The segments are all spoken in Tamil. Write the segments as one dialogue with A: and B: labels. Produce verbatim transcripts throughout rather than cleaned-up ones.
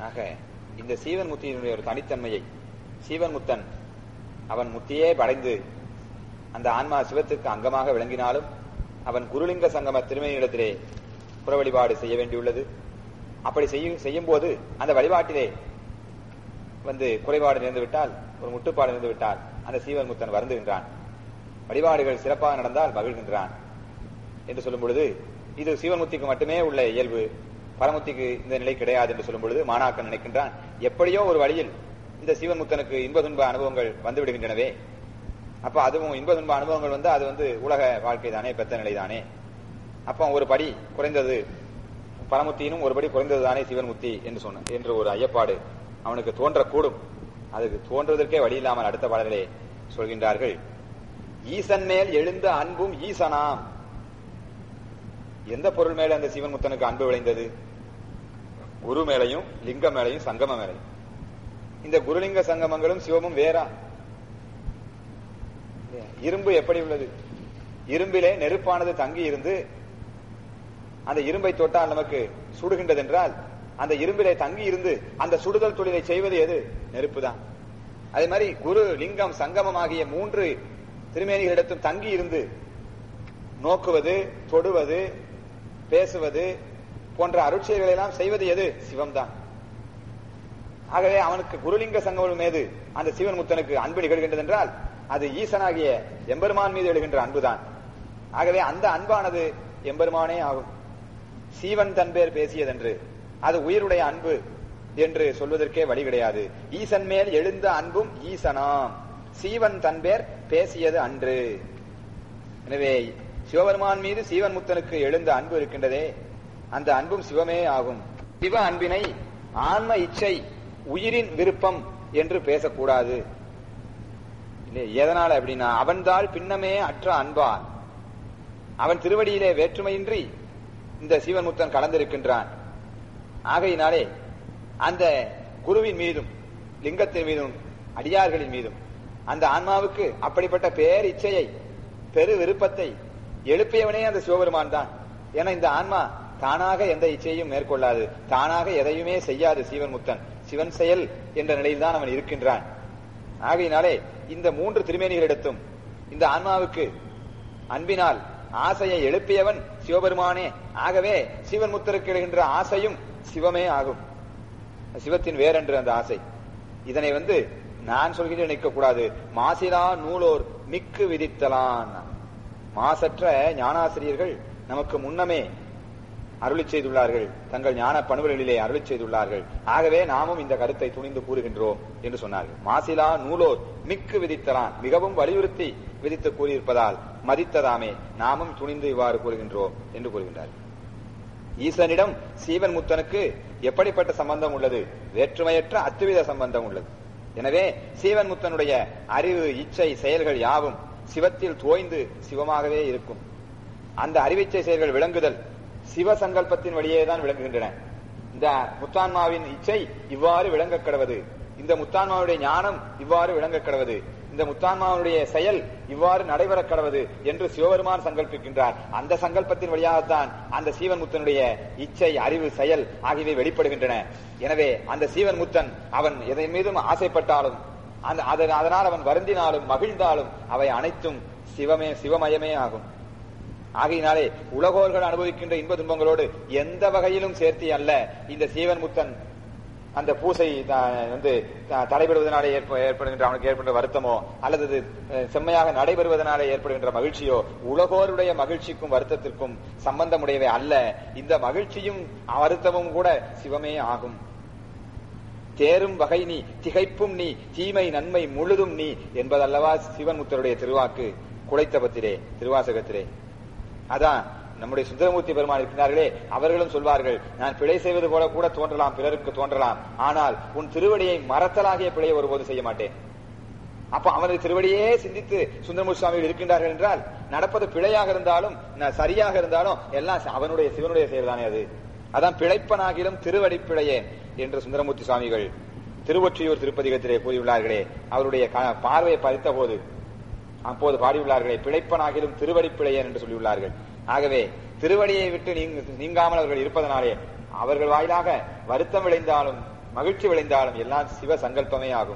A: ஆக இந்த சீவன் முத்தியினுடைய ஒரு தனித்தன்மையை சீவன் முத்தன் அவன் முத்தியே படைந்து அந்த ஆன்மா சிவத்திற்கு அங்கமாக விளங்கினாலும் அவன் குருலிங்க சங்கம திருமணியிடத்திலே புற வழிபாடு செய்ய வேண்டியுள்ளது. அப்படி செய்யும் செய்யும் போது அந்த வழிபாட்டிலே வந்து குறைபாடு நேர்ந்து விட்டால், ஒரு முட்டுப்பாடு நேர்ந்து விட்டால் அந்த சீவன் முத்தன் வருந்துகின்றான். வழிபாடுகள் சிறப்பாக நடந்தால் மகிழ்கின்றான் என்று சொல்லும் பொழுது இது சீவன்முத்திக்கு மட்டுமே உள்ள இயல்பு, பரமுத்திக்கு இந்த நிலை கிடையாது என்று சொல்லும் பொழுது மாணாக்கன் நினைக்கின்றான், எப்படியோ ஒரு வழியில் இந்த சீவன்முத்தனுக்கு இன்ப துன்ப அனுபவங்கள் வந்து விடுகின்றனவே, அப்ப அதுவும் இன்ப துன்ப அனுபவங்கள் வந்து அது வந்து உலக வாழ்க்கை தானே, பெத்த நிலை தானே, அப்ப ஒரு படி குறைந்தது பரமுத்தியினும் ஒரு படி குறைந்தது தானே சிவன்முத்தி என்று சொன்ன என்று ஒரு ஐயப்பாடு அவனுக்கு தோன்றக்கூடும். அதுக்கு தோன்றுவதற்கே வழி இல்லாமல் அடுத்த பாடலே சொல்கின்றார்கள், ஈசன் மேல் எழுந்த அன்பும் ஈசனாம். எந்த பொருள் மேல அந்த சிவன் முத்தனுக்கு அன்பு விளைந்தது? குரு மேலையும் லிங்க மேலையும் சங்கம மேலையும். இந்த குருலிங்க சங்கமங்களும் சிவமும் வேறா? இரும்பு எப்படி உள்ளது? இரும்பிலே நெருப்பானது தங்கி இருந்து அந்த இரும்பை தொட்டால் நமக்கு சுடுகின்றது என்றால் அந்த இரும்பிலே தங்கி இருந்து அந்த சுடுதல் தொழிலை செய்வது எது? நெருப்பு தான். அதே மாதிரி குரு லிங்கம் சங்கமம் ஆகிய மூன்று திருமேனிகளிடத்தும் தங்கி இருந்து நோக்குவது, தொடுவது, பேசுவது போன்ற அருட்செயல்களை எல்லாம் செய்வது எது? சிவம் தான். ஆகவே அவனுக்கு குருலிங்க சங்கமம் மீது அந்த சிவன் முத்தனுக்கு அன்பு நிகழ்கின்றது என்றால் அது ஈசனாகிய எம்பெருமான் மீது எழுகின்ற அன்புதான். ஆகவே அந்த அன்பானது எம்பெருமானே ஆகும். சீவன் தன் பேர் பேசியதென்று அது உயிருடைய அன்பு என்று சொல்வதற்கே வழி கிடையாது. ஈசன் மேல் எழுந்த அன்பும் ஈசனாம், சீவன் தன் பேர் பேசியது அன்று. எனவே சிவபெருமான் மீது சீவன் முத்தனுக்கு எழுந்த அன்பு இருக்கின்றதே, அந்த அன்பும் சிவமே ஆகும். சிவ அன்பினை ஆன்ம இச்சை உயிரின் விருப்பம் என்று பேசக்கூடாது. எதனால அப்படின்னா அவன்தாள் பின்னமே அற்ற அன்பான், அவன் திருவடியிலே வேற்றுமையின்றி இந்த சீவன் முத்தன் கலந்திருக்கின்றான். ஆகையினாலே அந்த குருவின் மீதும் லிங்கத்தின் மீதும் அடியார்களின் மீதும் அந்த ஆன்மாவுக்கு அப்படிப்பட்ட பேர் இச்சையை பெரு விருப்பத்தை எழுப்பியவனே அந்த சிவபெருமான் தான். ஏன்னா இந்த ஆன்மா தானாக எந்த இச்சையும் மேற்கொள்ளாது, தானாக எதையுமே செய்யாது. சீவன் முத்தன் சிவன் செயல் என்ற நிலையில் தான் அவன் இருக்கின்றான். ஆகையினாலே இந்த மூன்று திருமேனிகளிடத்தும் இந்த ஆன்மாவுக்கு அன்பினால் ஆசையை எழுப்பியவன் சிவபெருமானே. ஆகவே சிவன் முத்தருக்கு எழுகின்ற ஆசையும் சிவமே ஆகும். சிவத்தின் வேறென்று அந்த ஆசை. இதனை வந்து நான் சொல்கிறேன் நிற்க கூடாது. மாசிலா நூலோர் மிக்கு விதித்தலான். மாசற்ற ஞானாசிரியர்கள் நமக்கு முன்னமே அருளி செய்துள்ளார்கள், தங்கள் ஞான பணுவலிலே அருளி செய்துள்ளார்கள். ஆகவே நாமும் இந்த கருத்தை துணிந்து கூறுகின்றோம் என்று சொன்னார்கள். மாசிலா நூலோர் மிக்கு விதித்தலான், மிகவும் வலியுறுத்தி விதித்து கூறியிருப்பதால் மதித்ததாமே நாமும் துணிந்து இவ்வாறு கூறுகின்றோம் என்று கூறுகின்றார்கள். ஈசனிடம் சீவன் முத்தனுக்கு எப்படிப்பட்ட சம்பந்தம் உள்ளது? வேற்றுமையற்ற அத்துவித சம்பந்தம் உள்ளது. எனவே சீவன் முத்தனுடைய அறிவு, இச்சை, செயல்கள் யாவும் சிவத்தில் தோய்ந்து சிவமாகவே இருக்கும். அந்த அறிவிச்சை செயல்கள் விளங்குதல் சிவ சங்கல்பத்தின் வழியேதான் விளங்குகின்றன. இந்த முத்தான்மாவின் இச்சை இவ்வாறு விளங்க கடவது, இந்த முத்தான்மாவுடைய ஞானம் இவ்வாறு விளங்க கடவது, இந்த முத்தான்மாவுடைய செயல் இவ்வாறு நடைபெற கடவது என்று சிவபெருமான் சங்கல்பிக்கின்றார். அந்த சங்கல்பத்தின் வழியாகத்தான் அந்த சீவன் முத்தனுடைய இச்சை, அறிவு, செயல் ஆகியவை வெளிப்படுகின்றன. எனவே அந்த சீவன் முத்தன் அவன் எதை மீதும் ஆசைப்பட்டாலும் அதனால் அவன் வருந்தினாலும் மகிழ்ந்தாலும் அவை அனைத்தும் சிவமே சிவமயமே ஆகும். ஆகையினாலே உலகோர்கள் அனுபவிக்கின்ற இன்ப துன்பங்களோடு எந்த வகையிலும் சேர்த்தி அல்ல இந்த சீவன் முத்தன் அந்த பூசை வந்து தடைபெறுவதனாலே ஏற்படுகின்ற அவனுக்கு ஏற்படுகின்ற வருத்தமோ அல்லது செம்மையாக நடைபெறுவதனாலே ஏற்படுகின்ற மகிழ்ச்சியோ உலகோருடைய மகிழ்ச்சிக்கும் வருத்தத்திற்கும் சம்பந்தமுடையவை அல்ல. இந்த மகிழ்ச்சியும் வருத்தமும் கூட சிவமே ஆகும். தேரும் வகை நீ, திகைப்பும் நீ, தீமை நன்மை முழுதும் நீ என்பதல்லவா சிவன் முத்தருடைய திருவாக்கு குலைத்தபத்திலே திருவாசகத்திலே. அதான் நம்முடைய சுந்தரமூர்த்தி பெருமான் இருக்கிறார்களே, அவர்களும் சொல்வார்கள், நான் பிழை செய்வது போல கூட தோன்றலாம், பிறருக்கு தோன்றலாம், ஆனால் உன் திருவடியை மறத்தலாகிய பிழையை ஒருபோது செய்ய மாட்டேன். அப்ப அவனது திருவடியே சிந்தித்து சுந்தரமூர்த்தி சுவாமிகள் இருக்கின்றார்கள் என்றால் நடப்பது பிழையாக இருந்தாலும் சரியாக இருந்தாலும் எல்லாம் அவனுடைய சிவனுடைய செயல்தானே அது. அதான் பிழைப்பனாகிலும் திருவடி பிழையே என்று சுந்தரமூர்த்தி சுவாமிகள் திருவொற்றியூர் திருப்பதிகத்திலே கூறியுள்ளார்களே. அவருடைய பார்வையை பதித்த போது அப்போது பாடியுள்ளார்களே, பிழைப்பனாகிலும் திருவடி பிழையேன் என்று சொல்லியுள்ளார்கள். ஆகவே திருவடியை விட்டு நீங்காமல் அவர்கள் இருப்பதனாலே அவர்கள் வாயிலாக வருத்தம் விளைந்தாலும் மகிழ்ச்சி விளைந்தாலும் எல்லாம் சிவ சங்கல்பமே ஆகும்.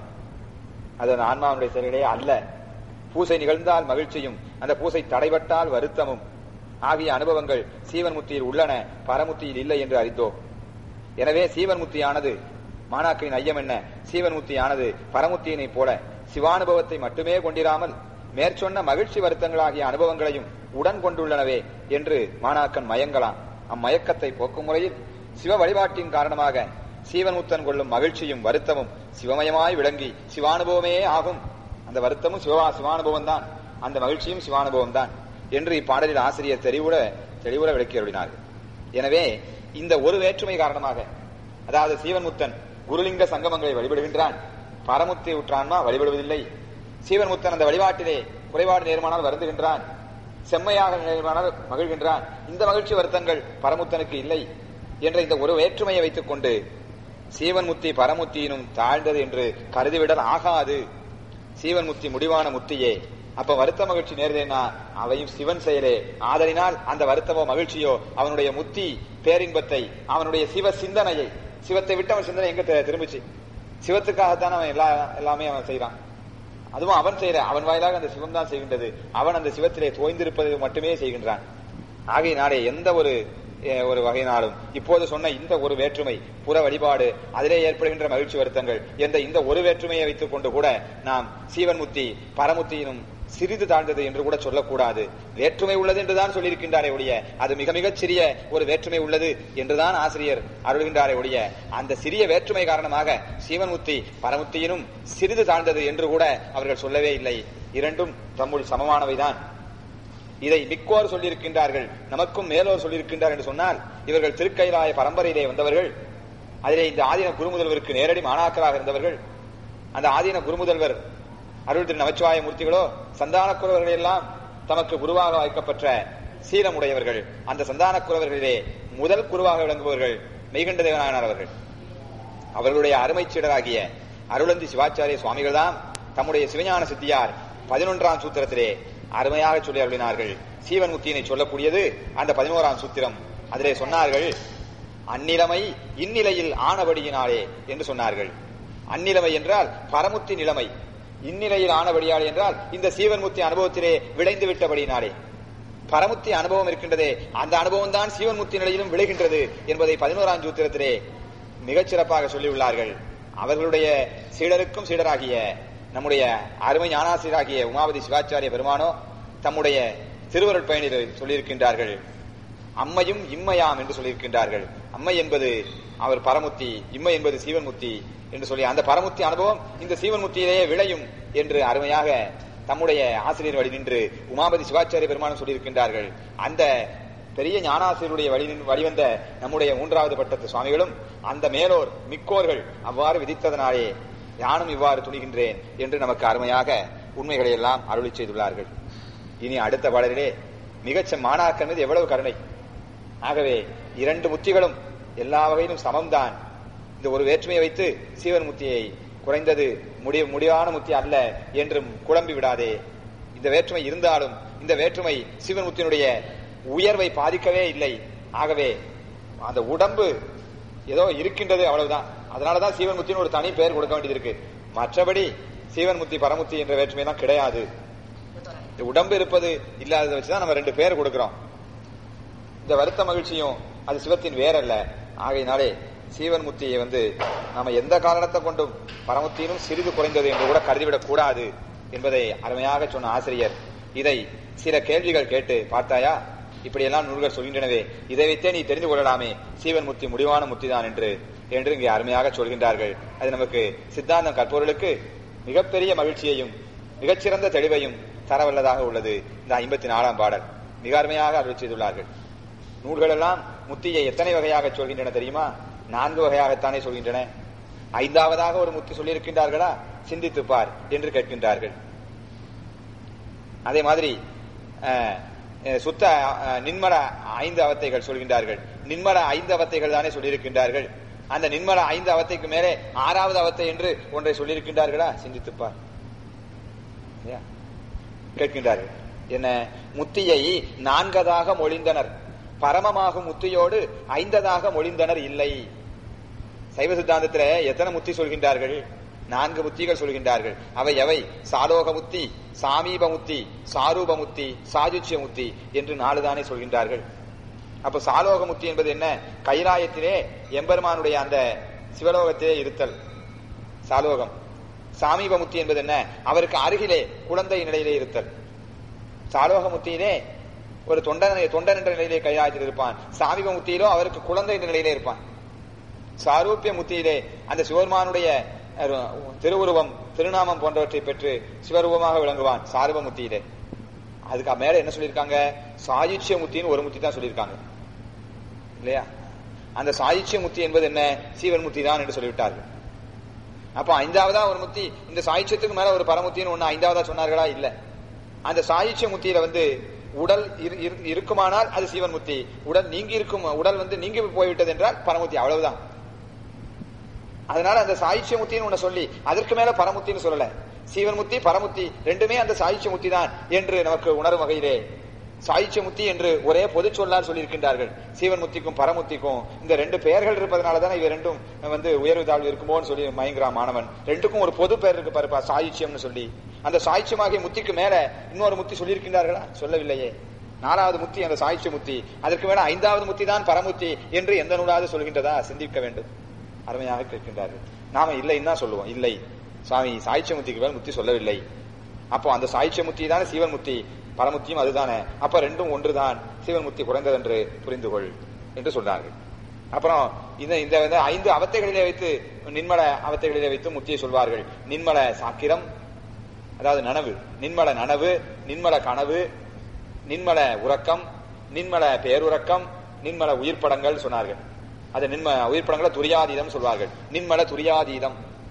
A: அது அந்த ஆன்மாவுடைய செயலே அல்ல. பூசை நிகழ்ந்தால் மகிழ்ச்சியும் அந்த பூசை தடைபட்டால் வருத்தமும் ஆகிய அனுபவங்கள் சீவன் முத்தியில் உள்ளன, பரமுத்தியில் இல்லை என்று அறிந்தோம். எனவே சீவன் முத்தியானது, மாணாக்கரின் ஐயம் என்ன, சீவன் முத்தியானது பரமுத்தியினை போல சிவானுபவத்தை மட்டுமே கொண்டிராமல் மேற்சொன்ன மகிழ்ச்சி வருத்தங்களாகிய அனுபவங்களையும் உடன் கொண்டுள்ளனவே என்று மாணாக்கன் மயங்கலாம். அம்மயக்கத்தை போக்கும் முறையில் சிவ வழிபாட்டின் காரணமாக சீவன் முத்தன் கொள்ளும் மகிழ்ச்சியும் வருத்தமும் சிவமயமாய் விளங்கி சிவானுபவமே ஆகும். அந்த வருத்தமும் சிவா சிவானுபவம் தான், அந்த மகிழ்ச்சியும் சிவானுபவம் தான் என்று இப்பாடலில் ஆசிரியர் தெளிவுட தெளிவுட விளக்கி அருளினார்கள். எனவே இந்த ஒரு வேற்றுமை காரணமாக, அதாவது சீவன் முத்தன் குருலிங்க சங்கமங்களை வழிபடுகின்றான், பரமுத்தி உற்றான்மா வழிபடுவதில்லை. சீவன் முத்தன் அந்த வழிபாட்டிலே குறைபாடு நேர்மானால் வருந்துகின்றான், செம்மையாக நேர்மானால் மகிழ்கின்றான். இந்த மகிழ்ச்சி வருத்தங்கள் பரமுத்தனுக்கு இல்லை என்ற இந்த ஒரு வேற்றுமையை வைத்துக் கொண்டு சீவன் முத்தி பரமுத்தியினும் தாழ்ந்தது என்று கருதிவிடல் ஆகாது. சீவன் முத்தி முடிவான முத்தியே. அப்ப வருத்த மகிழ்ச்சி நேர்ந்தேனா அவையும் சிவன் செயலே. ஆதலினால் அந்த வருத்தமோ மகிழ்ச்சியோ அவனுடைய முத்தி பேரின்பத்தை, அவனுடைய சிவ சிந்தனையை, சிவத்தை விட்டு அவன் சிந்தனை எங்க திரும்பிச்சு? சிவத்துக்காகத்தான் அவன் எல்லா எல்லாமே அவன் செய்யறான். அதுவும் அவன் செய்யற, அவன் வாயிலாக அந்த சிவம் தான் செய்கின்றது. அவன் அந்த சிவத்திலே தோய்ந்திருப்பது மட்டுமே செய்கின்றான். ஆகையினாலே எந்த ஒரு ஒரு வகையினாலும் இப்போது சொன்ன இந்த ஒரு வேற்றுமை, புற வழிபாடு, அதிலே ஏற்படுகின்ற மகிழ்ச்சி வருத்தங்கள் என்ற இந்த ஒரு வேற்றுமையை வைத்துக் கொண்டு கூட நாம் சீவன் முத்தி பரமுத்தியினும் சிறிது தாழ்ந்தது என்று கூட சொல்லக்கூடாது. வேற்றுமை உள்ளது என்றுதான் சொல்லியிருக்கின்றாரே ஒழிய, அது மிக மிகச் சிறிய ஒரு வேற்றுமை உள்ளது என்றுதான் ஆசிரியர் அருள்கின்றாரே ஒழிய, அந்த சிறிய வேற்றுமை காரணமாக சீவன் முத்தி பரமுத்தியினும் சிறிது தாழ்ந்தது என்று கூட அவர்கள் சொல்லவே இல்லை. இரண்டும் தம்முள் சமமானவைதான். இதை மிக்கோர் சொல்லியிருக்கின்றார்கள், நமக்கும் மேலோர் சொல்லியிருக்கின்றார் என்று சொன்னால், இவர்கள் திருக்கைலாய பரம்பரையிலே வந்தவர்கள், அதிலே இந்த ஆதீன குருமுதல்வருக்கு நேரடி மாணாக்கராக இருந்தவர்கள். அந்த ஆதீன குருமுதல்வர் அருள் திரு நமச்சிவாய மூர்த்திகளோ சந்தான குரவர்கள் எல்லாம் தமக்கு குருவாக வைக்கப்பட்ட சீலமுடையவர்கள். அந்த சந்தான குரவர்களிலே முதல் குருவாக விளங்குபவர்கள் மெய்கண்ட தேவநாயனார் அவர்கள். அவர்களுடைய அருமை சீடராகிய அருளந்தி சிவாச்சாரிய சுவாமிகள் தான் தம்முடைய சிவஞான சித்தியார் பதினொன்றாம் சூத்திரத்திலே அருமையாக சொல்லி அருளினார்கள். சீவன் முத்தியினை சொல்லக்கூடியது அந்த பதினோராம் சூத்திரம். அதிலே சொன்னார்கள், அந்நிலைமை இந்நிலையில் ஆனபடியினாலே என்று சொன்னார்கள். அந்நிலைமை என்றால் பரமுத்தி நிலைமை, இந்நிலையில் ஆனபடியாலே என்றால் இந்த சீவன் முத்தி அனுபவத்திலே விளைந்து விட்டபடியினாலே. பரமுத்தி அனுபவம் இருக்கின்றதே, அந்த அனுபவம் தான் சீவன் முத்தி நிலையிலும் விளைகின்றது என்பதை பதினோராம் சூத்திரத்திலே மிகச் சிறப்பாக சொல்லியுள்ளார்கள். அவர்களுடைய சீடருக்கும் சீடராகிய நம்முடைய அருமை ஞானாசிரியராகிய உமாபதி சிவாச்சாரிய பெருமானோ தம்முடைய திருவருட் பயணிகள் சொல்லியிருக்கின்றார்கள், அம்மையும் இம்மையாம் என்று சொல்லியிருக்கின்றார்கள். அம்மை என்பது அவர் பரமுத்தி, இம்மை என்பது சீவன் முத்தி என்று சொல்லி அந்த பரமுத்தி அனுபவம் இந்த சீவன் முத்தியிலேயே விளையும் என்று அருமையாக தம்முடைய ஆசிரியர் வழி நின்று உமாபதி சிவாச்சாரிய பெருமானும் சொல்லியிருக்கின்றார்கள். அந்த பெரிய ஞானாசிரியருடைய வழி வழிவந்த நம்முடைய மூன்றாவது பட்டத்து சுவாமிகளும் அந்த மேலோர் மிக்கோர்கள் அவ்வாறு விதித்ததனாலே யானும் இவ்வாறு துணிகின்றேன் என்று நமக்கு அருமையாக உண்மைகளை எல்லாம் அருளி செய்துள்ளார்கள். இனி அடுத்த பாடலிலே மிகச்ச மாணாக்கன் மீது எவ்வளவு கருணை. ஆகவே இரண்டு முத்திகளும் எல்லா வகையிலும் சமம்தான். இந்த ஒரு வேற்றுமையை வைத்து சீவன் முத்தியை குறைந்தது முடிய முடிவான முத்தி அல்ல என்றும் குழம்பி விடாதே. இந்த வேற்றுமை இருந்தாலும் இந்த வேற்றுமை சீவன் முத்தியினுடைய உயர்வை பாதிக்கவே இல்லை. ஆகவே அந்த உடம்பு ஏதோ இருக்கின்றது, அவ்வளவுதான். அதனாலதான் சீவன் முத்தின்னு ஒரு தனி பெயர் கொடுக்க வேண்டியது இருக்கு. மற்றபடி சீவன் முத்தி பரமுத்தி என்ற வேற்றுமை தான் கிடையாது. உடம்பு இருப்பது இல்லாததை வச்சுதான் நம்ம ரெண்டு பேர் கொடுக்கிறோம். இந்த வருத்த மகிழ்ச்சியும் அது சிவத்தின் வேறல்ல. ஆகையினாலே சீவன் முத்தியை வந்து நாம எந்த காரணத்தை கொண்டும் பரமுத்தியினும் சிறிது குறைந்தது என்று கூட கருதிவிடக் கூடாது என்பதை அருமையாக சொன்ன ஆசிரியர் இதை சில கேள்விகள் கேட்டு, பார்த்தாயா இப்படியெல்லாம் நூல்கள் சொல்கின்றனவே, இதை வைத்தே நீ தெரிந்து கொள்ளலாமே சீவன் முத்தி முடிவான முத்தி தான் என்று என்று இங்கே அருமையாக சொல்கின்றார்கள். அது நமக்கு சித்தாந்தம் கற்பவர்களுக்கு மிகப்பெரிய மகிழ்ச்சியையும் மிகச்சிறந்த தெளிவையும் தரவல்லதாக உள்ளது. இந்த ஐம்பத்தி நாலாம் பாடல் மிக அருமையாக அருள் செய்துள்ளார்கள். நூல்கள் எல்லாம் முத்தியை எத்தனை வகையாக சொல்கின்றன தெரியுமா? நான்கு வகையாகத்தானே சொல்கின்றன. ஐந்தாவதாக ஒரு முத்தி சொல்லியிருக்கின்றார்களா? சிந்தித்துப்பார் என்று கேட்கின்றார்கள். அதே மாதிரி சுத்த நின்மல ஐந்து அவத்தைகள் சொல்கின்றார்கள். நின்மல ஐந்து அவத்தைகள் தானே சொல்லியிருக்கின்றார்கள். அந்த நின்மல ஐந்து அவத்தைக்கு மேலே ஆறாவது அவத்தை என்று ஒன்றை சொல்லியிருக்கின்றார்களா? சிந்தித்துப்பார் கேட்கின்றார்கள். என்ன? முத்தியை நான்கதாக மொழிந்தனர், பரமமாகும் முத்தியோடு ஐந்ததாக மொழிந்தனர் இல்லை. சைவ சித்தாந்தத்துல எத்தனை முத்தி சொல்கின்றார்கள்? நான்கு முத்திகள் சொல்கின்றார்கள். அவை எவை? சாலோக முத்தி, சாமீப முத்தி, சாரூப முத்தி, சாயுச்சிய முத்தி என்று நாலு தானே சொல்கின்றார்கள். அப்ப சாலோக முத்தி என்பது என்ன? கைலாயத்திலே எம்பெருமானுடைய அந்த சிவலோகத்திலே இருத்தல் சாலோகம். சாமீப முத்தி என்பது என்ன? அவருக்கு அருகிலே குழந்தை நிலையிலே இருத்தல். சாலோக முத்தியிலே ஒரு தொண்டன் தொண்டன் என்ற நிலையிலே கைலாயத்தில் இருப்பான். சாமீப முத்தியிலோ அவருக்கு குழந்தை என்ற நிலையிலே இருப்பான். சாரூபிய முத்தியிலே அந்த சிவபெருமானுடைய திருவுருவம் திருநாமம் போன்றவற்றை பெற்று சிவரூபமாக விளங்குவான் சாரூப முத்தியிலே. அதுக்கு மேல என்ன சொல்லியிருக்காங்க? சாயுச்சிய முத்தின்னு ஒரு முத்தி தான் சொல்லியிருக்காங்க இல்லையா? அந்த சாயுச்சிய முத்தி என்பது என்ன? சீவன் முத்தி தான் என்று சொல்லிவிட்டார்கள். அப்ப ஐந்தாவதா ஒரு முத்தி, இந்த சாயுச்சியத்துக்கு மேல ஒரு பரமுத்தின்னு ஒண்ணு ஐந்தாவதா சொன்னார்களா? இல்ல. அந்த சாயுச்சிய முத்தியில வந்து உடல் இருக்குமானால் அது சீவன் முத்தி, உடல் நீங்கி இருக்கும், உடல் வந்து நீங்கி போய்விட்டது என்றால் பரமுத்தி, அவ்வளவுதான். அதனால அந்த சாயுச்சிய முத்தின்னு ஒண்ணு சொல்லி அதற்கு மேல பரமுத்தின்னு சொல்லல. சீவன் முத்தி பரமுத்தி ரெண்டுமே அந்த சாயுச்சிய முத்தி தான் என்று நமக்கு உணரும் வகையிலே சாயுச்சிய முத்தி என்று ஒரே பொது சொல்லால் சொல்லியிருக்கின்றார்கள். சீவன் முத்திக்கும் பரமுத்திக்கும் இந்த ரெண்டு பெயர்கள் இருப்பதனாலதான் இவை ரெண்டும் வந்து உயர்வு தாழ்வு இருக்குமோன்னு சொல்லி மயங்குறான் மாணவன். ரெண்டுக்கும் ஒரு பொது பெயர் இருக்கு பாருப்பா, சாயுச்சியம்னு சொல்லி. அந்த சாயுச்சியமாகிய முத்திக்கு மேல இன்னொரு முத்தி சொல்லியிருக்கின்றார்களா? சொல்லவில்லையே. நாலாவது முத்தி அந்த சாயுச்சிய முத்தி, அதற்கு மேல ஐந்தாவது முத்தி தான் பரமுத்தி என்று எந்த நூலாவது சொல்கின்றதா? சிந்திக்க வேண்டும். அருமையாக கேட்கின்றார்கள். நாம இல்லைன்னு தான் சொல்லுவோம். இல்லை சுவாமி, சாயுச்சிய முத்திக்கு மேல் முத்தி சொல்லவில்லை. அப்போ அந்த சாயுச்சிய முத்தி தானே சீவன் முத்தி, பரமுத்தியும் அதுதானே. அப்ப ரெண்டும் ஒன்றுதான், சீவன் முத்தி குறைந்தது என்று புரிந்து கொள் என்று சொன்னார்கள். அப்புறம் இந்த இந்த ஐந்து அவத்தைகளிலே வைத்து நின்மல அவத்தைகளிலே வைத்து முத்தியை சொல்வார்கள். நின்மல சாக்கிரம், அதாவது நனவு, நின்மல நனவு, நின்மல கனவு, நின்மல உறக்கம், நின்மல பேருறக்கம், நின்மல உயிர்ப்படங்கள் சொன்னார்கள். அது நின்ம உயிர்ப்படங்களை துரியாதீதம் சொல்வார்கள். நின்மல துரியாதீதம்.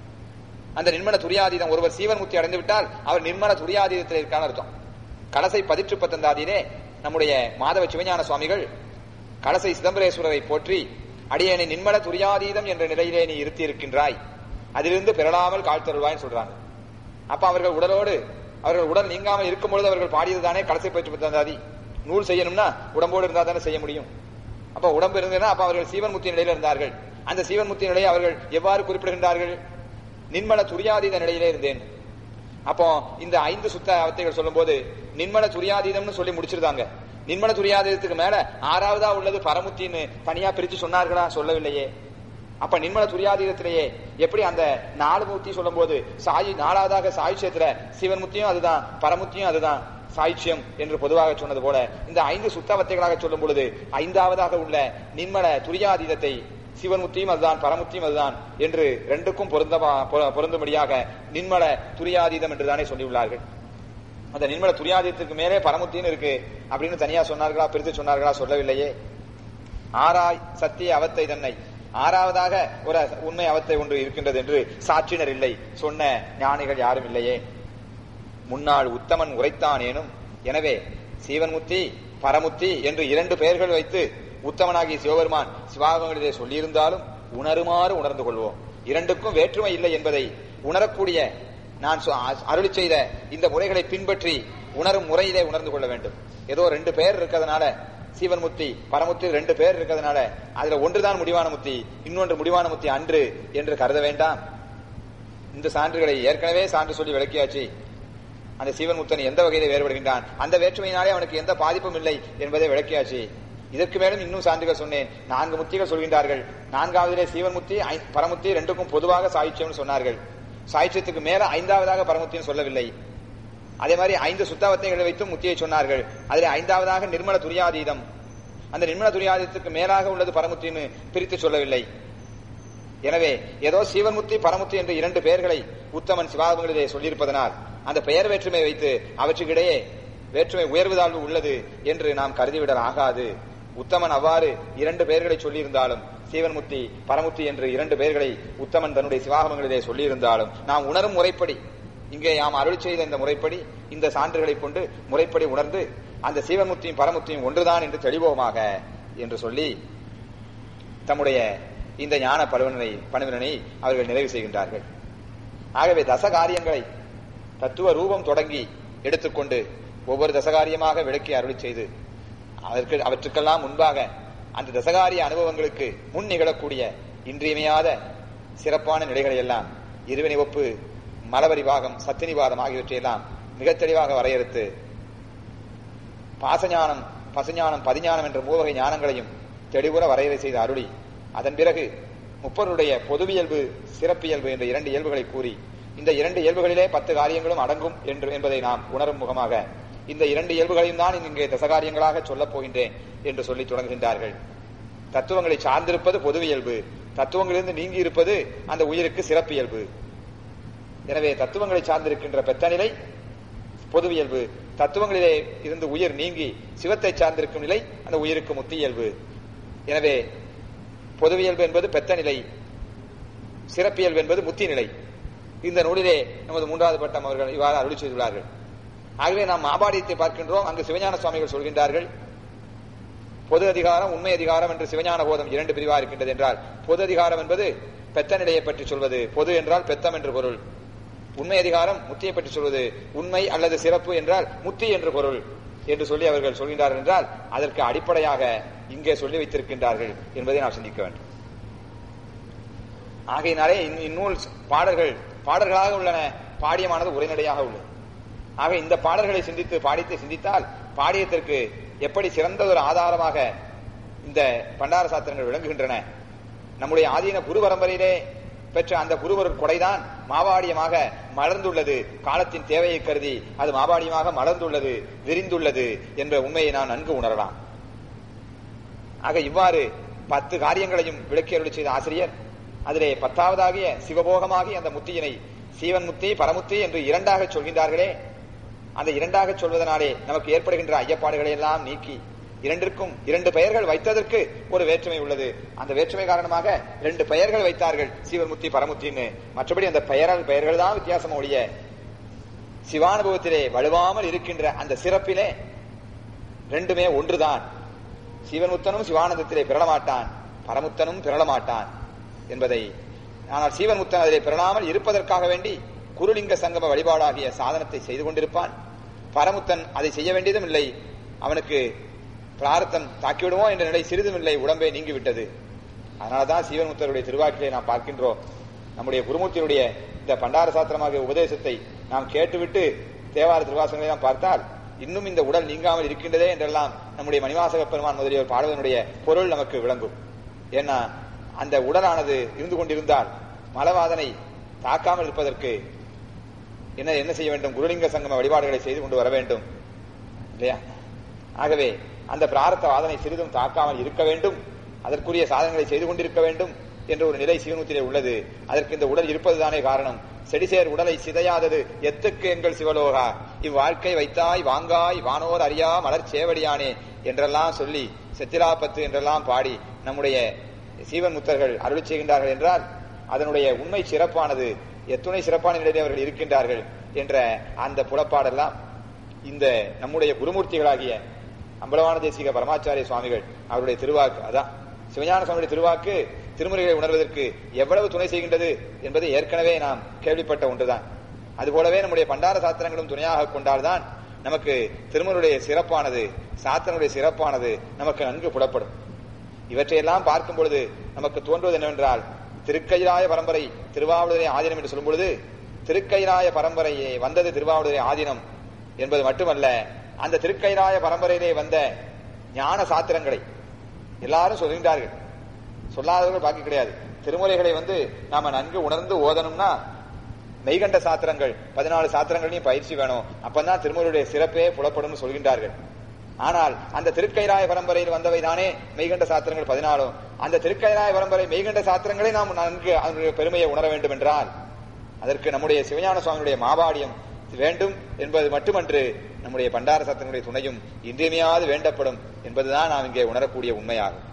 A: அந்த நின்மல துரியாதீதம், ஒருவர் சீவன் முத்தி அடைந்து விட்டால் அவர் நிர்மல துரியாதீதத்தில் இருக்கான அர்த்தம். கலசை பதிற்று பத்தொன்பதாதிலே நம்முடைய மாதவ சிவஞான சுவாமிகள் கலசை சிதம்பரேஸ்வரரை போற்றி, அடியேனை நின்மல துரியாதீதம் என்ற நிலையிலே நீ இருத்தி இருக்கின்றாய், அதிலிருந்து பெறலாமல் காழ்த்தருள்வாய்ன்னு சொல்றாங்க. அப்ப அவர்கள் உடலோடு அவர்கள் உடல் நீங்காமல் இருக்கும் பொழுது அவர்கள் பாடியதுதானே கலசை பதிற்று பத்தொன்பதாதி. நூல் செய்யணும்னா உடம்போடு இருந்தா தானே செய்ய முடியும். அப்ப உடம்பு இருந்ததுன்னா அப்ப அவர்கள் சீவன் முத்தி நிலையில இருந்தார்கள். அந்த சீவன் முத்தி நிலையை அவர்கள் எவ்வாறு குறிப்பிடுகின்றார்கள்? நின்மல துரியாதீத நிலையிலே இருந்தேன். அப்போ இந்த ஐந்து சுத்த அவத்தைகள் சொல்லும் போது நின்மல துரியாதீதம்னு சொல்லி முடிச்சிருந்தாங்க. நின்மல துரியாதீதத்துக்கு மேல ஆறாவதா உள்ளது பரமுத்தின்னு தனியா பிரிச்சு சொன்னார்களா? சொல்லவில்லையே. அப்ப நின்மல துரியாதீதத்திலேயே எப்படி அந்த நாலு முத்தி சொல்லும் போது சாயி நாலாவதாக சாயுச்சியத்துல சிவன் முத்தியும் அதுதான், பரமுத்தியும் அதுதான், சாயுச்சியம் என்று பொதுவாக சொன்னது போல இந்த ஐந்து சுத்தவத்தைகளாக சொல்லும் பொழுது ஐந்தாவதாக உள்ள நின்மல துரியாதீதத்தை சிவன் முத்தியும் அதுதான், பரமுத்தியும் அதுதான் என்று ரெண்டுக்கும் பொருந்த பொருந்தும்படியாக நின்மல துரியாதீதம் என்று தானே சொல்லியுள்ளார்கள். அந்த நின்மல துரியாதீதத்துக்கு மேலே பரமுத்தின்னு இருக்கு அப்படின்னு தனியா சொன்னார்களா? பிரித்து சொன்னார்களா? சொல்லவில்லையே. ஆறாய் சத்திய அவத்தை தன்னை, ஆறாவதாக ஒரு உண்மை அவத்தை ஒன்று இருக்கின்றது என்று சாட்சினர் இல்லை, சொன்ன ஞானிகள் யாரும் இல்லையே. முன்னாள் உத்தமன் உரைத்தானேனும். எனவே சீவன் முத்தி பரமுத்தி என்று இரண்டு பெயர்கள் வைத்து உத்தமனாகிய சிவபெருமான் சிவாகமங்களிலே சொல்லியிருந்தாலும் உணருமாறு உணர்ந்து கொள்வோம். இரண்டுக்கும் வேற்றுமை இல்லை என்பதை உணரக்கூடிய நான் அருளி செய்த இந்த முறைகளை பின்பற்றி உணரும் முறையிலே உணர்ந்து கொள்ள வேண்டும். ஏதோ ரெண்டு பெயர் இருக்கிறதுனால சீவன் முத்தி பரமுத்தி ரெண்டு பேர் இருக்கிறதுனால அதுல ஒன்றுதான் முடிவான முத்தி, இன்னொன்று முடிவான முத்தி அன்று என்று கருத வேண்டாம். இந்த சான்றுகளை ஏற்கனவே சான்று சொல்லி விளக்கியாச்சு. அந்த சீவன் முத்தன் எந்த வகையிலே வேறுபடுகின்றான், அந்த வேற்றுமையினாலே அவனுக்கு எந்த பாதிப்பும் இல்லை என்பதை விளக்கியாச்சு. இதற்கு மேலும் இன்னும் சான்றுகள் சொன்னேன். நான்கு முத்திகள் சொல்கின்றார்கள். நான்காவதிலே சீவன் முத்தி பரமுத்தி ரெண்டுக்கும் பொதுவாக சாயுச்சியம் சொன்னார்கள். சாயுச்சியத்துக்கு மேல ஐந்தாவதாக பரமுத்தின்னு சொல்லவில்லை. அதே மாதிரி ஐந்து சுத்தாவத்தைகளை வைத்தும் முத்தியை சொன்னார்கள். அதில் ஐந்தாவதாக நிர்மல துரியாதீதம், அந்த நிர்மல துரியாதீதத்துக்கு மேலாக உள்ளது பரமுத்தின்னு பிரித்து சொல்லவில்லை. எனவே ஏதோ சீவன் முத்தி பரமுத்தி என்று இரண்டு பெயர்களை உத்தமன் சிவாகமங்களிலே சொல்லியிருப்பதனால் அந்த பெயர் வேற்றுமை வைத்து அவற்றுக்கிடையே வேற்றுமை உயர்வு தாழ்வு உள்ளது என்று நாம் கருதிவிடல் ஆகாது. உத்தமன் அவ்வாறு இரண்டு பெயர்களை சொல்லியிருந்தாலும், சீவன் முத்தி பரமுத்தி என்று இரண்டு பெயர்களை உத்தமன் தன்னுடைய சிவாகமங்களிலே சொல்லியிருந்தாலும் நாம் உணரும் முறைப்படி, இங்கே நாம் அருள் செய்த இந்த முறைப்படி இந்த சான்றுகளை கொண்டு முறைப்படி உணர்ந்து அந்த சீவன்முத்தியும் பரமுத்தியும் ஒன்றுதான் என்று தெளிவோமாக என்று சொல்லி தம்முடைய இந்த ஞான பருவனை பணிவினை அவர்கள் நிறைவு செய்கின்றார்கள். ஆகவே தசகாரியங்களை தத்துவ ரூபம் தொடங்கி எடுத்துக்கொண்டு ஒவ்வொரு தசகாரியமாக விளக்கி அருளி செய்து அதற்கு அவற்றுக்கெல்லாம் முன்பாக அந்த தசகாரிய அனுபவங்களுக்கு முன் நிகழக்கூடிய இன்றியமையாத சிறப்பான நிலைகளை எல்லாம் இருவினை ஒப்பு, மலபரிபாகம், சத்தினிவாதம் ஆகியவற்றையெல்லாம் மிக தெளிவாக வரையறுத்து பாசஞானம், பசுஞானம், பதிஞானம் என்ற மூவகை ஞானங்களையும் தெளிவுற வரையறை செய்த அருளி அதன் பிறகு முப்பொருளுடைய பொதுவியல்பு, சிறப்பியல்பு என்ற இரண்டு இயல்புகளை கூறி இந்த இரண்டு இயல்புகளிலே பத்து காரியங்களும் அடங்கும் என்று என்பதை நாம் உணரும் முகமாக இந்த இரண்டு இயல்புகளையும் தான் இங்கே தசகாரியங்களாக சொல்லப் போகின்றேன் என்று சொல்லி தொடங்குகின்றார்கள். தத்துவங்களை சார்ந்திருப்பது பொதுவியல்பு, தத்துவங்களிலிருந்து நீங்கி இருப்பது அந்த உயிருக்கு சிறப்பியல்பு. எனவே தத்துவங்களை சார்ந்திருக்கின்ற பெத்த நிலை பொதுவியல்பு, தத்துவங்களிலே இருந்து உயிர் நீங்கி சிவத்தை சார்ந்திருக்கும் நிலை அந்த உயிருக்கு முத்தி இயல்பு. எனவே பொதுவியல்பு என்பது பெத்த நிலை, சிறப்பியல்பு என்பது முத்தி நிலை. இந்த நூலிலே நமது மூன்றாவது பட்டம் அவர்கள் இவ்வாறு அருளி செய்துள்ளார்கள். ஆகவே நாம் மாபாடியத்தை பார்க்கின்றோம். அங்கு சிவஞான சுவாமிகள் சொல்கின்றார்கள், பொது அதிகாரம், உண்மை அதிகாரம் என்று சிவஞான போதம் இரண்டு பிரிவாக இருக்கின்றது என்றால், பொது அதிகாரம் என்பது பெத்த நிலையை பற்றி சொல்வது, பொது என்றால் பெத்தம் என்று பொருள். உண்மை அதிகாரம் முத்தியை பற்றி சொல்வது, உண்மை அல்லது சிறப்பு என்றால் முத்தி என்று பொருள் என்று சொல்லி அவர்கள் சொல்கின்றார்கள் என்றால் அதற்கு அடிப்படையாக இங்கே சொல்லி வைத்திருக்கின்றார்கள் என்பதை நாம் சிந்திக்க வேண்டும். ஆகையினாலே இந்நூல் பாடல்கள் பாடல்களாக உள்ளன, பாடியமானது உரைநடையாக உள்ளது. ஆக இந்த பாடல்களை சிந்தித்து பாடித்து சிந்தித்தால் பாடியத்திற்கு எப்படி சிறந்த ஒரு ஆதாரமாக இந்த பண்டார சாத்திரங்கள் விளங்குகின்றன. நம்முடைய ஆதீன குரு பரம்பரையிலே பெற்ற அந்த குருவருட் கொடைதான் மாபாடியமாக மலர்ந்துள்ளது. காலத்தின் தேவையை கருதி அது மாபாடியமாக மலர்ந்துள்ளது, விரிந்துள்ளது என்ற உண்மையை நான் நன்கு உணரலாம். ஆக இவ்வாறு பத்து காரியங்களையும் விளக்கி அருளி செய்த ஆசிரியர் அதிலே பத்தாவதாகிய சிவபோகமாகிய அந்த முத்தியினை சீவன் முத்தி, பரமுத்தி என்று இரண்டாக சொல்கின்றார்களே, அந்த இரண்டாக சொல்வதனாலே நமக்கு ஏற்படுகின்ற ஐயப்பாடுகளை எல்லாம் நீக்கி இரண்டிற்கும் இரண்டு பெயர்கள் வைத்ததற்கு ஒரு வேற்றுமை உள்ளது. அந்த வேற்றுமை காரணமாக இரண்டு பெயர்கள் வைத்தார்கள், சீவன்முத்தி, பரமுத்தின்னு. மற்றபடி அந்த பெயர்கள் பெயர்கள் தான் வித்தியாசம் ஒழிய சிவானுபவத்திலே வலுவாமல் இருக்கின்ற அந்த சிறப்பிலே ரெண்டுமே ஒன்றுதான். சீவன்முத்தனும் சிவானந்தத்திலே பிறளமாட்டான், பரமுத்தனும் பிறளமாட்டான் என்பதை. ஆனால் சீவன்முத்தன் அதிலே பிறளாமல் இருப்பதற்காக வேண்டி குருலிங்க சங்கம வழிபாடாகிய சாதனத்தை செய்து கொண்டிருப்பான். பரமுத்தன் அதை செய்ய வேண்டியதும் இல்லை, அவனுக்கு பிராரத்தம் தாக்கிவிடுவோம் என்ற நிலை சிறிதும் இல்லை, உடம்பே நீங்கிவிட்டது. அதனால்தான் சீவன்முத்தருடைய திருவாக்கிலே நாம் பார்க்கின்றோம், நம்முடைய குருமூர்த்தியுடைய இந்த பண்டார சாத்திரமாகிய உபதேசத்தை நாம் கேட்டுவிட்டு தேவார திருவாசகங்களை நாம் பார்த்தால் இன்னும் இந்த உடல் நீங்காமல் இருக்கின்றதே என்றெல்லாம் நம்முடைய மணிவாசக பெருமான் முதலியோர் பாடுவதனுடைய பொருள் நமக்கு விளங்கும். ஏன்னா அந்த உடலானது இருந்து கொண்டிருந்தால் மலவாதனை தாக்காமல் இருப்பதற்கு என்ன என்ன செய்ய வேண்டும்? குருலிங்க சங்கம வழிபாடுகளை செய்து கொண்டு வர வேண்டும் இல்லையா? ஆகவே அந்த பிராரத்த வாதனை சிறிதும் தாக்காமல் இருக்க வேண்டும், அதற்குரிய சாதனைகளை செய்து கொண்டிருக்க வேண்டும் என்ற ஒரு நிலை சிவனுத்திலே உள்ளது. அதற்கு இந்த உடல் இருப்பதுதானே காரணம். செடிசேர் உடலை சிதையாதது எத்துக்கு எங்கள் சிவலோகா, இவ்வாழ்க்கை வைத்தாய் வாங்காய் வானோர் அறியா மலர் சேவடியானே என்றெல்லாம் சொல்லி செத்திலாப்பத்து என்றெல்லாம் பாடி நம்முடைய சீவன் முத்தர்கள் அருளி செய்கின்றார்கள் என்றால் அதனுடைய உண்மை சிறப்பானது, எத்துணை சிறப்பான நிலையிலே அவர்கள் இருக்கின்றார்கள் என்ற அந்த புலப்பாடெல்லாம் இந்த நம்முடைய குருமூர்த்திகளாகிய அம்பலவான தேசிக பரமாச்சாரிய சுவாமிகள் அவருடைய திருவாக்கு. அதான் சிவஞான சுவாமியுடைய திருவாக்கு திருமுறைகளை உணர்வதற்கு எவ்வளவு துணை செய்கின்றது என்பதை ஏற்கனவே நாம் கேள்விப்பட்ட ஒன்றுதான். அதுபோலவே நம்முடைய பண்டார சாத்திரங்களும் துணையாக கொண்டால்தான் நமக்கு திருமுறையுடைய சிறப்பானது, சாத்திரங்களுடைய சிறப்பானது நமக்கு நன்கு புலப்படும். இவற்றையெல்லாம் பார்க்கும் பொழுது நமக்கு தோன்றுவது என்னவென்றால், திருக்கைலாய பரம்பரை திருவாவடுதுறை ஆதீனம் என்று சொல்லும் பொழுது திருக்கைலாய பரம்பரையே வந்தது திருவாவடுதுறை ஆதீனம் என்பது மட்டுமல்ல, அந்த திருக்கைலாய பரம்பரையிலே வந்த ஞான சாத்திரங்களை எல்லாரும் சொல்கின்றார்கள், சொல்லாதவர்கள் பாக்கி கிடையாது. திருமுறைகளை வந்து நாம நன்கு உணர்ந்து ஓதணும்னா மெய்கண்ட சாத்திரங்கள் பதினாலு சாத்திரங்களையும் பயிற்சி வேணும், அப்பதான் திருமுறையுடைய சிறப்பே புலப்படும் சொல்கின்றார்கள். ஆனால் அந்த திருக்கைலாய பரம்பரையில் வந்தவை தானே மெய்கண்ட சாத்திரங்கள் பதினாலும். அந்த திருக்கைலாய பரம்பரை மெய்கண்ட சாத்திரங்களை நாம் நன்கு அதனுடைய பெருமையை உணர வேண்டும் என்றால் அதற்கு நம்முடைய சிவஞான சுவாமியுடைய மாபாடியம் வேண்டும் என்பது மட்டுமன்று, நம்முடைய பண்டார சாத்திரங்களுடைய துணையும் இன்றியமையாது வேண்டப்படும் என்பதுதான் நாம் இங்கே உணரக்கூடிய உண்மையாகும்.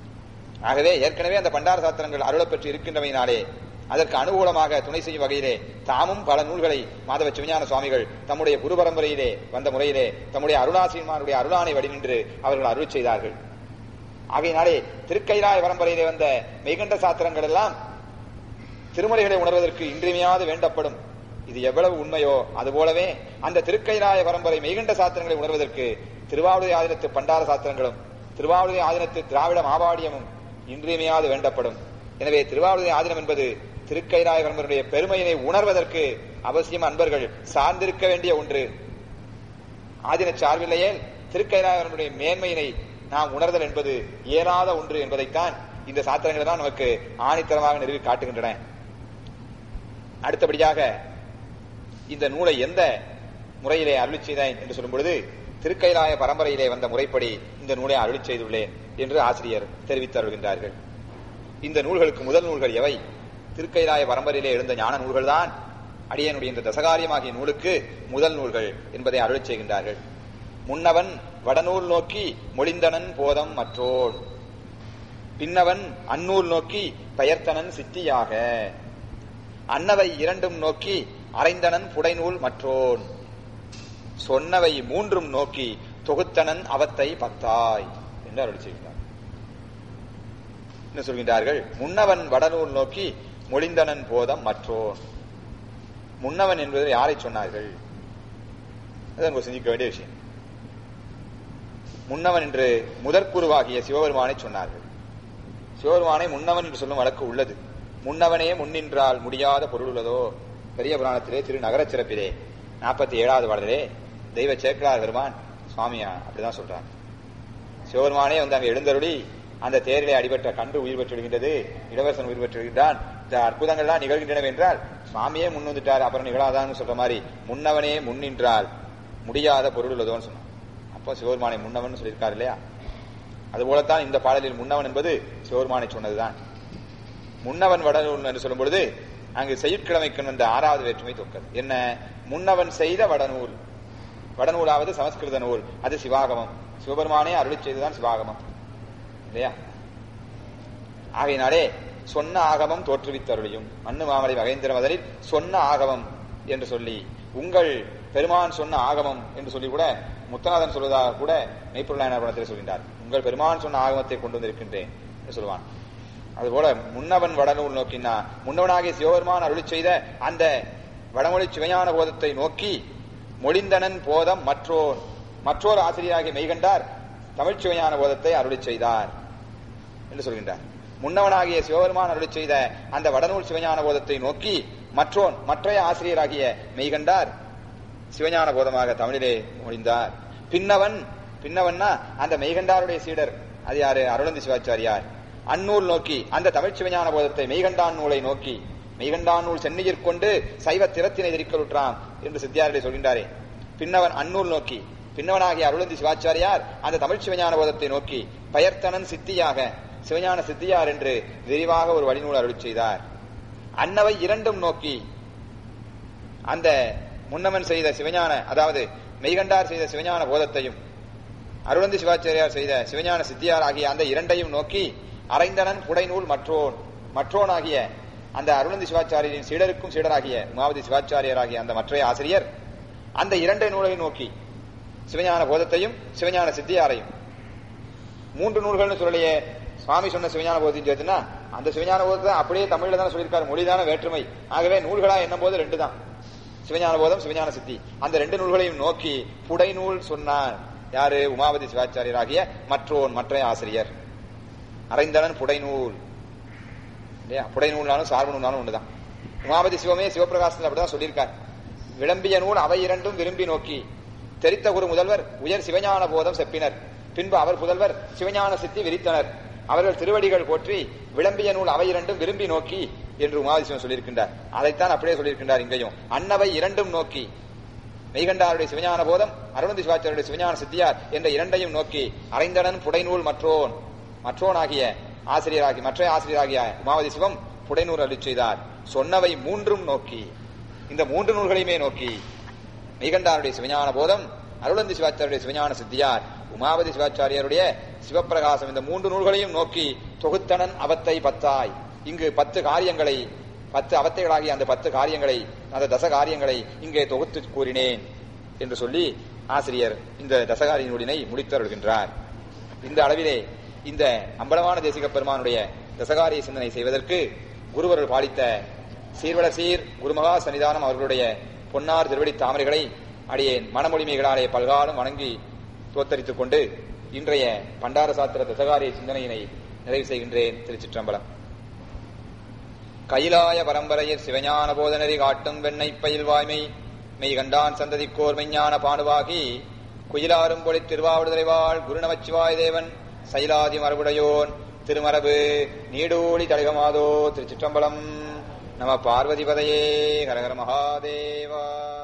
A: ஆகவே ஏற்கனவே அந்த பண்டார சாத்திரங்கள் அருளப்பெற்று இருக்கின்றவையினாலே அதற்கு அனுகூலமாக துணை செய்யும் வகையிலே தாமும் பல நூல்களை மாதவ சிவஞான சுவாமிகள் தம்முடைய குரு பரம்பரையிலே வந்த முறையிலே தம்முடைய அருளாசிரியமாருடைய அருளானை வடிநின்று அவர்கள் அருள் செய்தார்கள். ஆகையினாலே திருக்கைலாய பரம்பரையிலே வந்த மெய்கண்ட சாத்திரங்கள் எல்லாம் திருமுறைகளை உணர்வதற்கு இன்றியமையாது வேண்டப்படும். இது எவ்வளவு உண்மையோ அதுபோலவே அந்த திருக்கைலாய பரம்பரை மெய்கண்ட சாத்திரங்களை உணர்வதற்கு திருவாவடுதுறை ஆதீனத்து பண்டார சாத்திரங்களும் திருவாவடுதுறை ஆதீனத்து திராவிட மாபாடியமும் இன்றியமையாது வேண்டப்படும். எனவே திருவாவடுதுறை ஆதீனம் என்பது திருக்கைலாய பரம்பரையுடைய பெருமையினை உணர்வதற்கு அவசியம் அன்பர்கள் சார்ந்திருக்க வேண்டிய ஒன்று. ஆதீன சார்பில்லையே திருக்கைலாய பரம்பரையுடைய மேன்மையினை நாம் உணர்தல் என்பது இயலாத ஒன்று என்பதைத்தான் இந்த சாத்திரங்கள் தான் நமக்கு ஆணித்தரமாக நிறுவி காட்டுகின்றன. அடுத்தபடியாக இந்த நூலை எந்த முறையிலே அருளி செய்தேன் என்று சொல்லும் பொழுது, திருக்கைலாய பரம்பரையிலே வந்த முறைப்படி இந்த நூலை அருளி செய்துள்ளேன் என்று ஆசிரியர் தெரிவித்தருகின்றார்கள். இந்த நூல்களுக்கு முதல் நூல்கள் எவை? திருக்கைலாய பரம்பரையிலே எழுந்த ஞான நூல்கள் தான் அடியனுடைய இந்த தசகாரியமாகிய நூலுக்கு முதல் நூல்கள் என்பதை அருளி செய்கின்றார்கள். முன்னவன் வடநூல் நோக்கி மொழிந்தனன் போதம் மற்றோன், பின்னவன் அந்நூல் நோக்கி பெயர்த்தனன் சித்தியாக, அன்னவை இரண்டும் நோக்கி அரைந்தனன் புடைநூல் மற்றோன், சொன்னவை மூன்றும் நோக்கி தொகுத்தனன் அவத்தை பத்தாய் என்று அருளி செய்கிறார். என்ன சொல்கின்றார்கள்? முன்னவன் வடநூல் நோக்கி மொழிந்தனன் போதம் மற்றோன். முன்னவன் என்பது யாரை சொன்னார்கள்? அது சிந்திக்க வேண்டிய விஷயம். முன்னவன் என்று முதற்குருவாகிய சிவபெருமானை சொன்னார்கள். சிவபெருமானை முன்னவன் என்று சொல்லும் வழக்கு உள்ளது. முன்னவனே முன்னின்றால் முடியாத பொருள் உள்ளதோ. பெரிய புராணத்திலே திரு நகர சிறப்பிலே நாற்பத்தி ஏழாவது பாடலே தெய்வ சேக்கலார் பெருமான் சுவாமியா அப்படிதான் சொல்றாங்க. சிவபெருமானே வந்து அங்க எழுந்தருளி அந்த தேரிலே அடிபட்ட கன்று உயிர் பெற்றிருக்கின்றது, இளவரசன் உயிர் பெற்றிருக்கின்றான், இந்த அற்புதங்கள்லாம் நிகழ்கின்றன என்றால் சுவாமியே முன் வந்துட்டார், அப்புறம் நிகழாதான்னு சொல்ற மாதிரி முன்னவனே முன்னின்றால் முடியாத பொருள் உள்ளதோன்னு சொன்னான். அப்போ சிவபெருமானை முன்னவன் சொல்லியிருக்காரு இல்லையா? அதுபோலத்தான் இந்த பாடலில் முன்னவன் என்பது சிவபெருமானை சொன்னதுதான். முன்னவன் வடநூல் என்று சொல்லும் பொழுது அங்கு செய்யுட்கிழமைக்கு வந்த ஆறாவது வேற்றுமை தொக்கது. என்ன? முன்னவன் செய்த வடநூல். வடநூலாவது சமஸ்கிருத நூல், அது சிவாகமம். சிவபெருமானே அருளி செய்துதான் சிவாகமம் இல்லையா? ஆகையினாலே சொன்ன ஆகமம் தோற்றுவித்தருளியும் மண்ணு மாமலை மகேந்திர மதலில் சொன்ன ஆகமம் என்று சொல்லி, உங்கள் பெருமான் சொன்ன ஆகமம் என்று சொல்லி கூட முத்தநாதன் சொல்வதாக கூட மெய்ப்பொருளாயனார் படத்தில் சொல்கின்றார். உங்கள் பெருமான் சொன்ன ஆகமத்தை கொண்டு வந்திருக்கின்றேன் என்று சொல்லுவான். அதுபோல முன்னவன் வடநூல் நோக்கினா முன்னவனாகிய சிவபெருமான் அருளி செய்த அந்த வடமொழி சிவஞான போதத்தை நோக்கி மொழிந்தனன் போதம் மற்றோர் மற்றொரு ஆசிரியராகிய மெய்கண்டார் தமிழ் சிவஞான போதத்தை அருளி செய்தார் என்று சொல்கின்றார். முன்னவனாகிய சிவபெருமான் அருளி செய்த அந்த வடநூல் சிவஞான போதத்தை நோக்கி மற்றோன் மற்றைய ஆசிரியராகிய மெய்கண்டார் சிவஞான போதமாக தமிழிலே மொழிந்தார். பின்னவன் பின்னவன்னா அந்த மெய்கண்டாருடைய சீடர், அது யாரு? அருளந்தி சிவாச்சாரியார். அந்நூல் நோக்கி அந்த தமிழ் சிவஞான போதத்தை மெய்கண்டான் நூலை நோக்கி, மெய்கண்டான் நூல் சென்னியிற் கொண்டு சைவ திறத்தினை எதிர்க்கலுற்றான் என்று சித்தியாரிலே சொல்கின்றாரே. பின்னவன் அந்நூல் நோக்கி, பின்னவனாகிய அருளந்தி சிவாச்சாரியார் அந்த தமிழ் சிவஞான போதத்தை நோக்கி பெயர்த்தனன் சித்தியாக, சிவஞான சித்தியார் என்று விரிவாக ஒரு வழிநூல் அருளி செய்தார். அன்னவை இரண்டும் நோக்கி அந்த முன்னவன் செய்த சிவஞான, அதாவது மெய்கண்டார் செய்த சிவஞான போதத்தையும் அருளந்தி சிவாச்சாரியார் செய்த சிவஞான சித்தியார் ஆகிய அந்த இரண்டையும் நோக்கி அரைந்தனன் புடைநூல் மற்றோன், மற்றோன் ஆகிய அந்த அருளந்தி சிவாச்சாரியரின் சீடருக்கும் சீடராகிய உமாவதி சிவாச்சாரியர் ஆகிய அந்த மற்றைய ஆசிரியர் அந்த இரண்டை நூலை நோக்கி சிவஞான போதத்தையும் சிவஞான சித்தியாரையும், மூன்று நூல்கள்னு சொல்லலையே, சுவாமி சொன்ன சிவஞான போதத்தையும் சேர்த்துனா அந்த சிவஞான போதத்தை அப்படியே தமிழ்ல தானே சொல்லியிருக்காரு, மொழிதான வேற்றுமை. ஆகவே நூல்களா என்னும் போது ரெண்டு தான், சிவஞான போதம் சிவஞான சித்தி. அந்த ரெண்டு நூல்களையும் நோக்கி புடைநூல் சொன்னார். யாரு? உமாவதி சிவாச்சாரியர் ஆகிய மற்றோன் மற்றைய ஆசிரியர். அரைந்தனன் புடைநூல் இல்லையா? புடைநூல்னாலும் சார்பு நூல்னாலும் ஒண்ணுதான். உமாவதி சிவமே சிவபிரகாசத்தில் அப்படிதான் சொல்லியிருக்கார். விளம்பிய நூல் அவை இரண்டும் விரும்பி நோக்கி தெரித்த குரு முதல்வர் உயர் சிவஞான போதம் செப்பினர், பின்பு அவர் புதல்வர் சிவஞான சித்தி விரித்தனர். அவர்கள் திருவடிகள் போற்றி விளம்பிய நூல் அவை இரண்டும் விரும்பி நோக்கி என்று உமாவதி சிவன் சொல்லியிருக்கின்றார். அதைத்தான் அப்படியே சொல்லியிருக்கின்றார் இங்கேயும். அன்னவை இரண்டும் நோக்கி, மெய்கண்டாருடைய சிவஞான போதம் அருணந்தி சிவாச்சாரியருடைய சிவஞான சித்தியார் என்ற இரண்டையும் நோக்கி அரைந்தனன் புடைநூல் மற்றோன், மற்றோனாகிய ஆசிரியராகி மற்ற ஆசிரியராகிய உமாவதி சிவம் புடைநூல் அருளி செய்தார். சொன்னவை மூன்றும் நோக்கி, இந்த மூன்று நூல்களையுமே நோக்கி மெய்கண்டாருடைய சிவஞான போதம், அருளந்தி சிவாச்சாரியருடைய சிவஞான சித்தியார், உமாவதி சிவாச்சாரியருடைய சிவப்பிரகாசம், இந்த மூன்று நூல்களையும் நோக்கி தொகுத்தனன் அவத்தை பத்தாய். இங்கு பத்து காரியங்களை, பத்து அவத்தைகளாகிய அந்த பத்து காரியங்களை, அந்த தச காரியங்களை இங்கே தொகுத்து கூறினேன் என்று சொல்லி ஆசிரியர் இந்த தசகாரிய நூலினை முடித்தருள்கின்றார். இந்த அளவிலே இந்த அம்பலமான தேசிக பெருமானுடைய தசகாரிய சிந்தனை செய்வதற்கு குருவர்கள் பாலித்த சீர்வட சீர் குருமகா சன்னிதானம் அவர்களுடைய பொன்னார் திருவடி தாமரைகளை அடியேன் மனமொழிமைகளாலே பல்காலம் வணங்கி தோத்தரித்துக் கொண்டு இன்றைய பண்டார சாத்திர தசகாரிய சிந்தனையினை நிறைவு செய்கின்றேன். திருச்சிற்றம்பலம். கைலாய பரம்பரையில் சிவஞான போதனரி காட்டும் வெண்ணை பயில் வாய்மை மெய் கண்டான் சந்ததிக்கோர் மெய்ஞான பானுவாகி குயிலாரும் பொழி திருவாவடுதலைவாள் குருநமச்சிவாய தேவன் சைலாதி மரபுடையோன் திருமரபு நீடூழி தலிகமாதோ திருச்சிற்றம்பலம் நம பார்வதிபதையே ஹரஹர மகாதேவா.